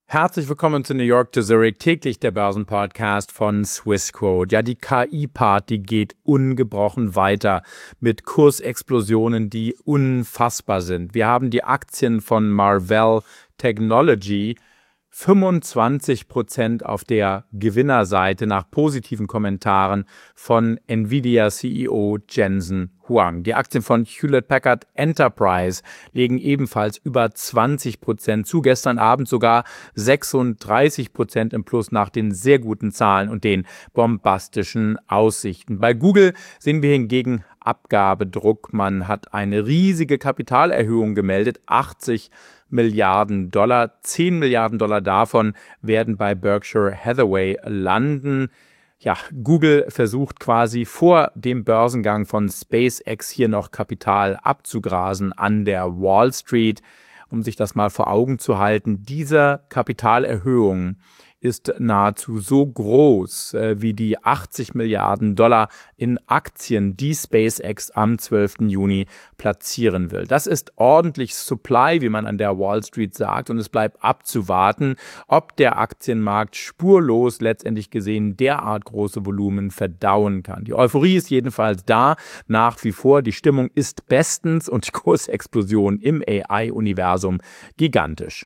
Herzlich willkommen zu New York to Zurich, täglich der Börsenpodcast von Swissquote. Ja, die KI-Party geht ungebrochen weiter mit Kursexplosionen, die unfassbar sind. Wir haben die Aktien von Marvell Technology 25% auf der Gewinnerseite nach positiven Kommentaren von Nvidia-CEO Jensen Huang. Die Aktien von Hewlett-Packard Enterprise legen ebenfalls über 20% zu. Gestern Abend sogar 36% im Plus nach den sehr guten Zahlen und den bombastischen Aussichten. Bei Google sehen wir hingegen Abgabedruck. Man hat eine riesige Kapitalerhöhung gemeldet, 80 Milliarden Dollar. 10 Milliarden Dollar davon werden bei Berkshire Hathaway landen. Ja, Google versucht quasi vor dem Börsengang von SpaceX hier noch Kapital abzugrasen an der Wall Street. Um sich das mal vor Augen zu halten, diese Kapitalerhöhung ist nahezu so groß wie die 80 Milliarden Dollar in Aktien, die SpaceX am 12. Juni platzieren will. Das ist ordentlich Supply, wie man an der Wall Street sagt, und es bleibt abzuwarten, ob der Aktienmarkt spurlos letztendlich gesehen derart große Volumen verdauen kann. Die Euphorie ist jedenfalls da, nach wie vor. Die Stimmung ist bestens und die Kursexplosion im AI-Universum gigantisch.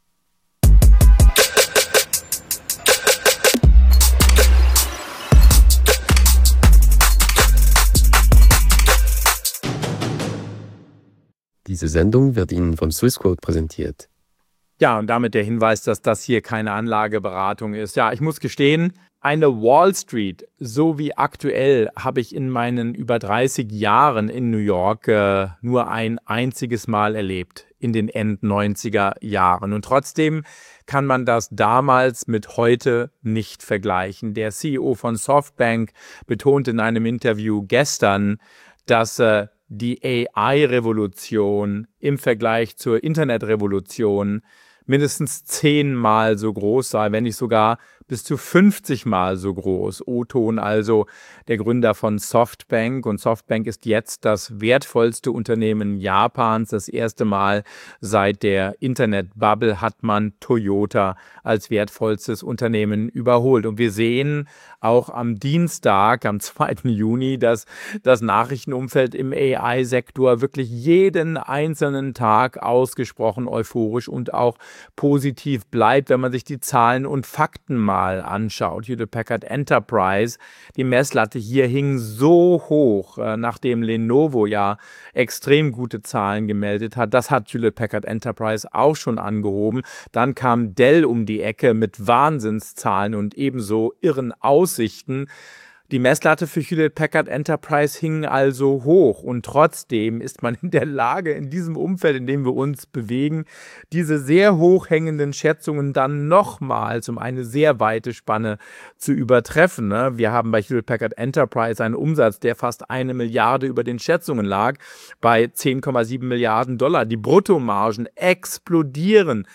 Diese Sendung wird Ihnen von Swissquote präsentiert. Ja, und damit der Hinweis, dass das hier keine Anlageberatung ist. Ja, ich muss gestehen, eine Wall Street, so wie aktuell, habe ich in meinen über 30 Jahren in New York nur ein einziges Mal erlebt, in den End-90er Jahren. Und trotzdem kann man das damals mit heute nicht vergleichen. Der CEO von Softbank betonte in einem Interview gestern, dass die AI-Revolution im Vergleich zur Internetrevolution mindestens 10-mal so groß sei, wenn nicht sogar bis zu 50-mal so groß. O-Ton also, der Gründer von Softbank. Und Softbank ist jetzt das wertvollste Unternehmen Japans. Das erste Mal seit der Internet-Bubble hat man Toyota als wertvollstes Unternehmen überholt. Und wir sehen auch am Dienstag, am 2. Juni, dass das Nachrichtenumfeld im AI-Sektor wirklich jeden einzelnen Tag ausgesprochen euphorisch und auch positiv bleibt, wenn man sich die Zahlen und Fakten mal anschaut. Hewlett-Packard Enterprise, die Messlatte hier hing so hoch, nachdem Lenovo ja extrem gute Zahlen gemeldet hat. Das hat Hewlett-Packard Enterprise auch schon angehoben. Dann kam Dell um die Ecke mit Wahnsinnszahlen und ebenso irren Aussichten. Die Messlatte für Hewlett-Packard Enterprise hing also hoch und trotzdem ist man in der Lage, in diesem Umfeld, in dem wir uns bewegen, diese sehr hoch hängenden Schätzungen dann nochmals um eine sehr weite Spanne zu übertreffen. Wir haben bei Hewlett-Packard Enterprise einen Umsatz, der fast 1 Milliarde über den Schätzungen lag, bei 10,7 Milliarden Dollar. Die Bruttomargen explodieren,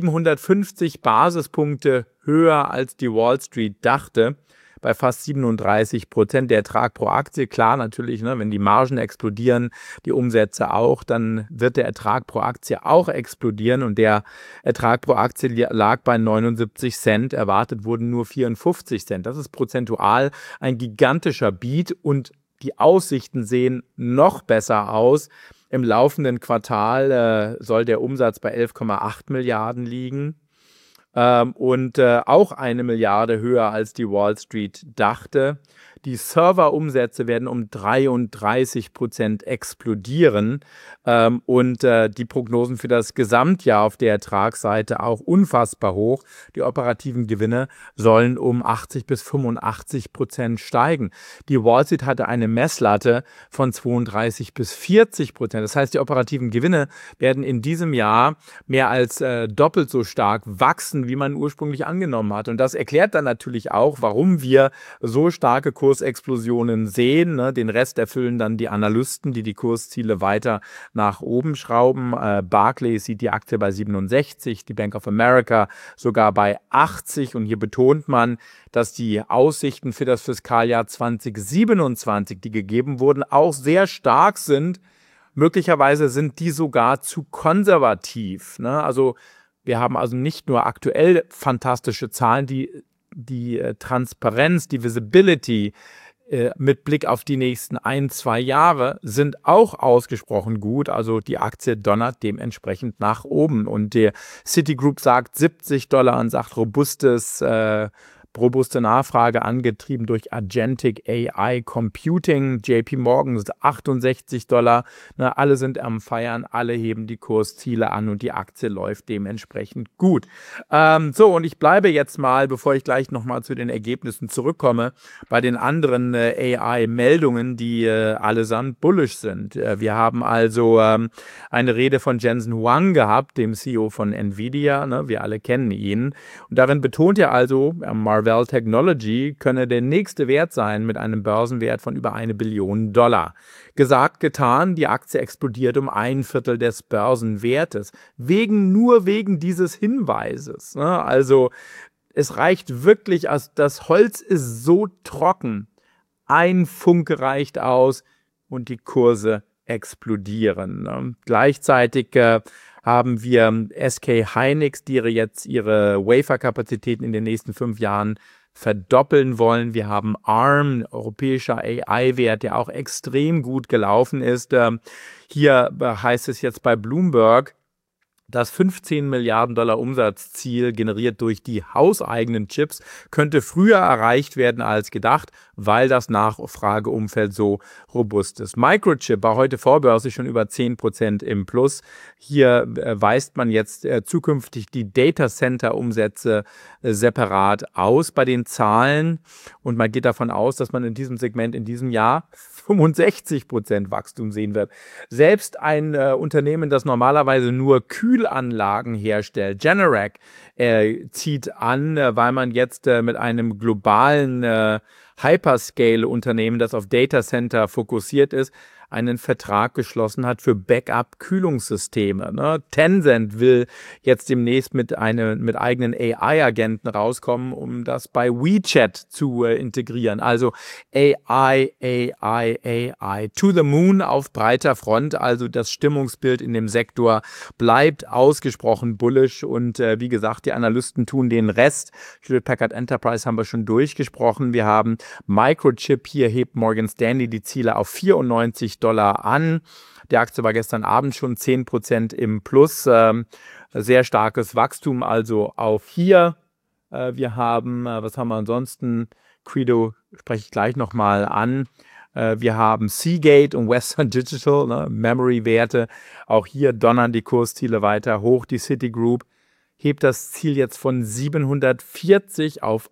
750 Basispunkte höher als die Wall Street dachte. Bei fast 37%. Der Ertrag pro Aktie, klar natürlich, wenn die Margen explodieren, die Umsätze auch, dann wird der Ertrag pro Aktie auch explodieren und der Ertrag pro Aktie lag bei 79 Cent, erwartet wurden nur 54 Cent. Das ist prozentual ein gigantischer Beat und die Aussichten sehen noch besser aus. Im laufenden Quartal soll der Umsatz bei 11,8 Milliarden liegen. Und auch 1 Milliarde höher als die Wall Street dachte. Die Serverumsätze werden um 33% explodieren und die Prognosen für das Gesamtjahr auf der Ertragsseite auch unfassbar hoch. Die operativen Gewinne sollen um 80-85% steigen. Die Wall Street hatte eine Messlatte von 32-40%. Das heißt, die operativen Gewinne werden in diesem Jahr mehr als doppelt so stark wachsen, wie man ursprünglich angenommen hat. Und das erklärt dann natürlich auch, warum wir so starke Kursexplosionen sehen. Den Rest erfüllen dann die Analysten, die Kursziele weiter nach oben schrauben. Barclays sieht die Aktie bei 67, die Bank of America sogar bei 80. Und hier betont man, dass die Aussichten für das Fiskaljahr 2027, die gegeben wurden, auch sehr stark sind. Möglicherweise sind die sogar zu konservativ. Also Wir haben also nicht nur aktuell fantastische Zahlen, die Transparenz, die Visibility mit Blick auf die nächsten 1-2 Jahre sind auch ausgesprochen gut. Also die Aktie donnert dementsprechend nach oben. Und der Citigroup sagt $70 und sagt robuste Nachfrage angetrieben durch Agentic AI Computing. JP Morgan ist $68. Na, alle sind am Feiern, alle heben die Kursziele an und die Aktie läuft dementsprechend gut. Und ich bleibe jetzt mal, bevor ich gleich nochmal zu den Ergebnissen zurückkomme, bei den anderen AI-Meldungen, die allesamt bullish sind. Wir haben also eine Rede von Jensen Huang gehabt, dem CEO von Nvidia. Ne? Wir alle kennen ihn. Und darin betont er also, Marvell Technology könne der nächste Wert sein mit einem Börsenwert von über $1 Billion. Gesagt, getan, die Aktie explodiert um 1/4 des Börsenwertes. Nur wegen dieses Hinweises. Ne? Also es reicht wirklich, also das Holz ist so trocken. Ein Funke reicht aus und die Kurse explodieren. Ne? Gleichzeitig haben wir SK Hynix, die jetzt ihre Wafer-Kapazitäten in den nächsten 5 Jahren verdoppeln wollen. Wir haben ARM, europäischer AI-Wert, der auch extrem gut gelaufen ist. Hier heißt es jetzt bei Bloomberg, das $15 Milliarden Umsatzziel generiert durch die hauseigenen Chips könnte früher erreicht werden als gedacht, weil das Nachfrageumfeld so robust ist. Microchip war heute vorbörslich schon über 10% im Plus. Hier weist man jetzt zukünftig die Datacenter-Umsätze separat aus bei den Zahlen und man geht davon aus, dass man in diesem Segment in diesem Jahr 65% Wachstum sehen wird. Selbst ein Unternehmen, das normalerweise nur Kühlanlagen herstellt, Generac, zieht an, weil man jetzt mit einem globalen Hyperscale-Unternehmen, das auf Datacenter fokussiert ist, einen Vertrag geschlossen hat für Backup-Kühlungssysteme. Ne? Tencent will jetzt demnächst mit eigenen AI-Agenten rauskommen, um das bei WeChat zu integrieren. Also AI to the moon auf breiter Front. Also das Stimmungsbild in dem Sektor bleibt ausgesprochen bullish und wie gesagt, die Analysten tun den Rest. Hewlett Packard Enterprise haben wir schon durchgesprochen. Wir haben Microchip, hier hebt Morgan Stanley die Ziele auf $94 an. Die Aktie war gestern Abend schon 10% im Plus. Sehr starkes Wachstum also auf hier. Wir haben, was haben wir ansonsten? Credo spreche ich gleich nochmal an. Wir haben Seagate und Western Digital, ne, Memory-Werte. Auch hier donnern die Kursziele weiter hoch. Die Citigroup hebt das Ziel jetzt von 740 auf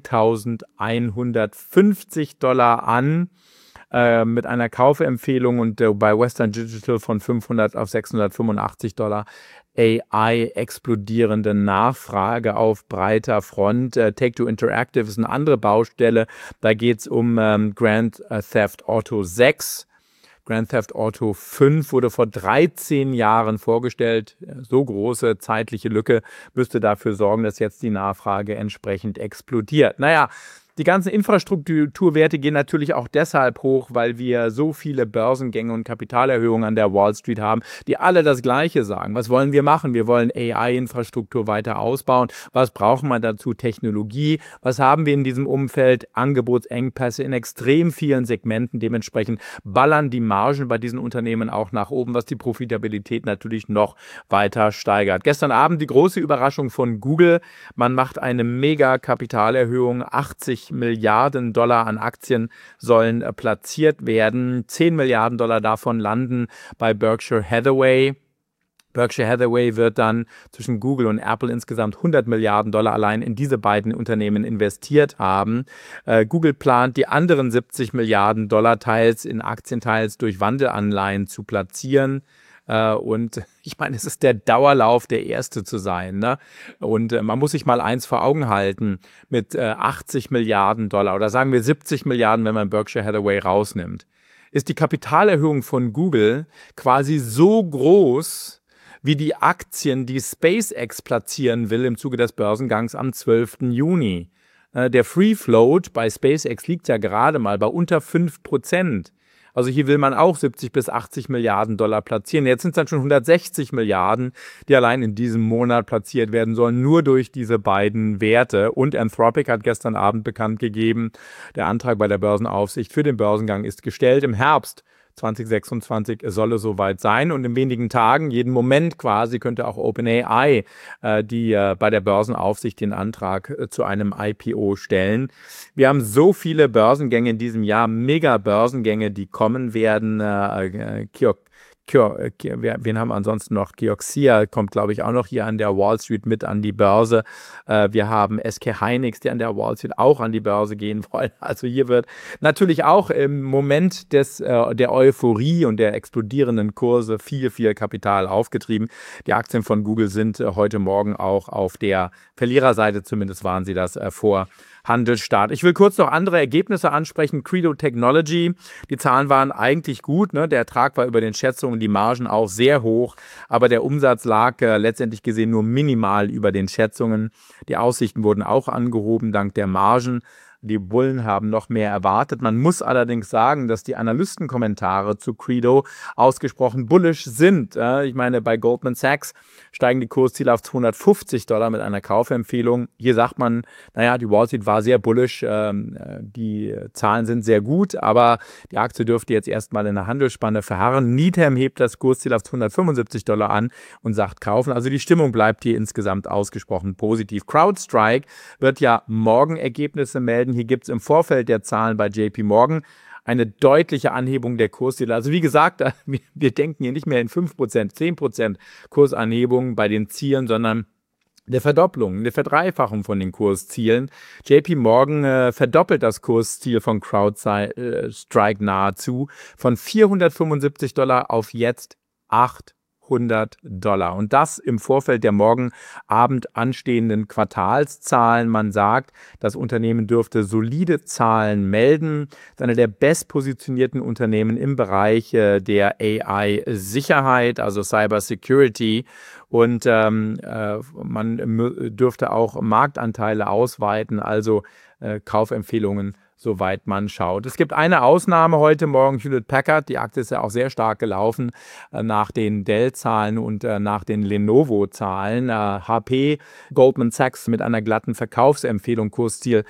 $1.150 an. Mit einer Kaufempfehlung und bei Western Digital von 500 auf $685. AI explodierende Nachfrage auf breiter Front. Take-Two Interactive ist eine andere Baustelle. Da geht es um Grand Theft Auto 6. Grand Theft Auto 5 wurde vor 13 Jahren vorgestellt. So große zeitliche Lücke müsste dafür sorgen, dass jetzt die Nachfrage entsprechend explodiert. Naja, die ganzen Infrastrukturwerte gehen natürlich auch deshalb hoch, weil wir so viele Börsengänge und Kapitalerhöhungen an der Wall Street haben, die alle das Gleiche sagen. Was wollen wir machen? Wir wollen AI-Infrastruktur weiter ausbauen. Was braucht man dazu? Technologie. Was haben wir in diesem Umfeld? Angebotsengpässe in extrem vielen Segmenten. Dementsprechend ballern die Margen bei diesen Unternehmen auch nach oben, was die Profitabilität natürlich noch weiter steigert. Gestern Abend die große Überraschung von Google. Man macht eine Mega-Kapitalerhöhung. $80 Milliarden an Aktien sollen platziert werden. $10 Milliarden davon landen bei Berkshire Hathaway. Berkshire Hathaway wird dann zwischen Google und Apple insgesamt $100 Milliarden allein in diese beiden Unternehmen investiert haben. Google plant, die anderen $70 Milliarden teils in Aktienteils durch Wandelanleihen zu platzieren. Und ich meine, es ist der Dauerlauf, der Erste zu sein. Ne? Und man muss sich mal eins vor Augen halten, mit $80 Milliarden oder sagen wir 70 Milliarden, wenn man Berkshire Hathaway rausnimmt, ist die Kapitalerhöhung von Google quasi so groß wie die Aktien, die SpaceX platzieren will im Zuge des Börsengangs am 12. Juni. Der Free Float bei SpaceX liegt ja gerade mal bei unter 5%. Also hier will man auch 70 bis 80 Milliarden Dollar platzieren. Jetzt sind es dann schon 160 Milliarden, die allein in diesem Monat platziert werden sollen, nur durch diese beiden Werte. Und Anthropic hat gestern Abend bekannt gegeben, der Antrag bei der Börsenaufsicht für den Börsengang ist gestellt. Im Herbst 2026 soll es soweit sein und in wenigen Tagen, jeden Moment quasi, könnte auch OpenAI, die bei der Börsenaufsicht den Antrag zu einem IPO stellen. Wir haben so viele Börsengänge in diesem Jahr, Mega-Börsengänge, die kommen werden. Wen haben wir ansonsten noch? Kioxia kommt, glaube ich, auch noch hier an der Wall Street mit an die Börse. Wir haben SK Hynix, die an der Wall Street auch an die Börse gehen wollen. Also hier wird natürlich auch im Moment der Euphorie und der explodierenden Kurse viel Kapital aufgetrieben. Die Aktien von Google sind heute Morgen auch auf der Verliererseite, zumindest waren sie das vor Handelsstart. Ich will kurz noch andere Ergebnisse ansprechen. Credo Technology, die Zahlen waren eigentlich gut, ne? Der Ertrag war über den Schätzungen, die Margen auch sehr hoch, aber der Umsatz lag letztendlich gesehen nur minimal über den Schätzungen. Die Aussichten wurden auch angehoben dank der Margen. Die Bullen haben noch mehr erwartet. Man muss allerdings sagen, dass die Analystenkommentare zu Credo ausgesprochen bullish sind. Ich meine, bei Goldman Sachs steigen die Kursziele auf $250 mit einer Kaufempfehlung. Hier sagt man, naja, die Wall Street war sehr bullish, die Zahlen sind sehr gut, aber die Aktie dürfte jetzt erstmal in der Handelsspanne verharren. Needham hebt das Kursziel auf $275 an und sagt kaufen. Also die Stimmung bleibt hier insgesamt ausgesprochen positiv. CrowdStrike wird ja morgen Ergebnisse melden. Hier gibt es im Vorfeld der Zahlen bei JP Morgan eine deutliche Anhebung der Kursziele. Also wie gesagt, wir denken hier nicht mehr in 5%, 10% Kursanhebung bei den Zielen, sondern eine Verdopplung, eine Verdreifachung von den Kurszielen. JP Morgan verdoppelt das Kursziel von CrowdStrike nahezu von $475 auf jetzt $800. Und das im Vorfeld der morgen Abend anstehenden Quartalszahlen. Man sagt, das Unternehmen dürfte solide Zahlen melden. Das ist eine der bestpositionierten Unternehmen im Bereich der AI-Sicherheit, also Cybersecurity. Und man dürfte auch Marktanteile ausweiten, also Kaufempfehlungen, soweit man schaut. Es gibt eine Ausnahme heute Morgen, Hewlett Packard. Die Aktie ist ja auch sehr stark gelaufen nach den Dell-Zahlen und nach den Lenovo-Zahlen. HP, Goldman Sachs mit einer glatten Verkaufsempfehlung, Kursziel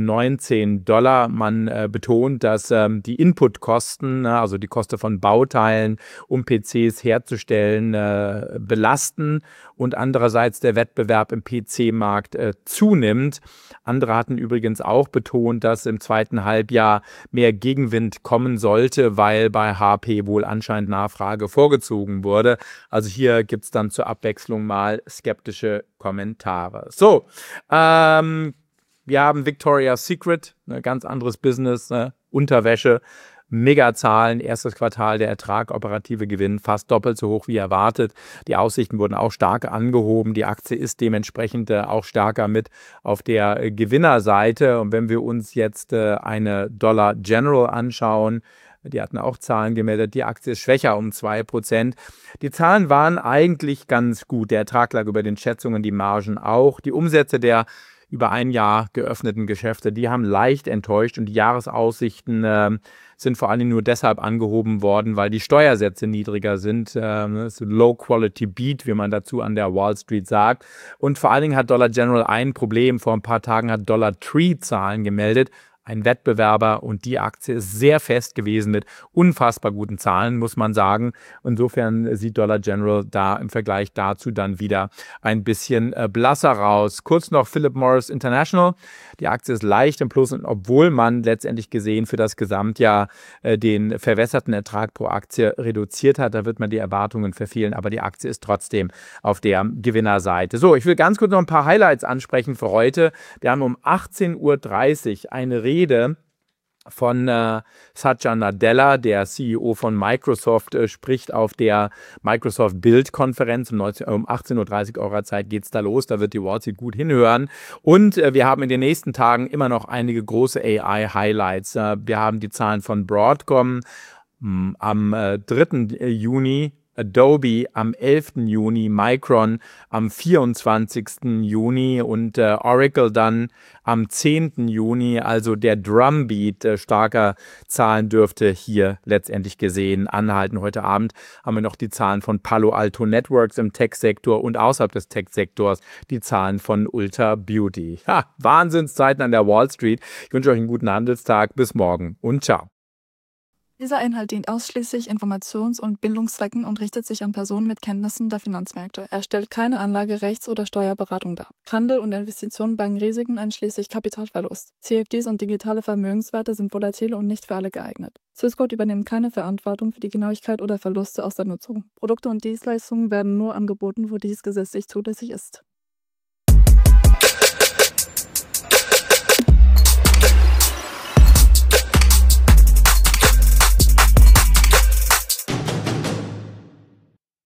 $19. Man betont, dass die Inputkosten, also die Kosten von Bauteilen, um PCs herzustellen, belasten und andererseits der Wettbewerb im PC-Markt zunimmt. Andere hatten übrigens auch betont, dass im zweiten Halbjahr mehr Gegenwind kommen sollte, weil bei HP wohl anscheinend Nachfrage vorgezogen wurde. Also hier gibt es dann zur Abwechslung mal skeptische Kommentare. So, wir haben Victoria's Secret, ein ganz anderes Business, Unterwäsche. Mega-Zahlen, erstes Quartal, der Ertrag, operative Gewinn fast doppelt so hoch wie erwartet. Die Aussichten wurden auch stark angehoben. Die Aktie ist dementsprechend auch stärker mit auf der Gewinnerseite. Und wenn wir uns jetzt eine Dollar General anschauen, die hatten auch Zahlen gemeldet, die Aktie ist schwächer um 2%. Die Zahlen waren eigentlich ganz gut. Der Ertrag lag über den Schätzungen, die Margen auch. Die Umsätze der über ein Jahr geöffneten Geschäfte, die haben leicht enttäuscht und die Jahresaussichten sind vor allem nur deshalb angehoben worden, weil die Steuersätze niedriger sind. Low-Quality-Beat, wie man dazu an der Wall Street sagt. Und vor allen Dingen hat Dollar General ein Problem. Vor ein paar Tagen hat Dollar Tree Zahlen gemeldet. Ein Wettbewerber, und die Aktie ist sehr fest gewesen mit unfassbar guten Zahlen, muss man sagen. Insofern sieht Dollar General da im Vergleich dazu dann wieder ein bisschen blasser raus. Kurz noch Philip Morris International. Die Aktie ist leicht im Plus, und obwohl man letztendlich gesehen für das Gesamtjahr den verwässerten Ertrag pro Aktie reduziert hat, da wird man die Erwartungen verfehlen, aber die Aktie ist trotzdem auf der Gewinnerseite. So, ich will ganz kurz noch ein paar Highlights ansprechen für heute. Wir haben um 18:30 Uhr eine Rede von Satya Nadella, der CEO von Microsoft, spricht auf der Microsoft Build-Konferenz. Um 18:30 Uhr eurer Zeit geht es da los. Da wird die Wall Street gut hinhören. Und wir haben in den nächsten Tagen immer noch einige große AI-Highlights. Wir haben die Zahlen von Broadcom am 3. Juni. Adobe am 11. Juni, Micron am 24. Juni und Oracle dann am 10. Juni. Also der Drumbeat starker Zahlen dürfte hier letztendlich gesehen anhalten. Heute Abend haben wir noch die Zahlen von Palo Alto Networks im Tech-Sektor und außerhalb des Tech-Sektors die Zahlen von Ulta Beauty. Wahnsinnszeiten an der Wall Street. Ich wünsche euch einen guten Handelstag. Bis morgen und ciao. Dieser Inhalt dient ausschließlich Informations- und Bildungszwecken und richtet sich an Personen mit Kenntnissen der Finanzmärkte. Er stellt keine Anlage-, Rechts- oder Steuerberatung dar. Handel und Investitionen bergen Risiken einschließlich Kapitalverlust. CFDs und digitale Vermögenswerte sind volatile und nicht für alle geeignet. Swissquote übernimmt keine Verantwortung für die Genauigkeit oder Verluste aus der Nutzung. Produkte und Dienstleistungen werden nur angeboten, wo dies gesetzlich zulässig ist.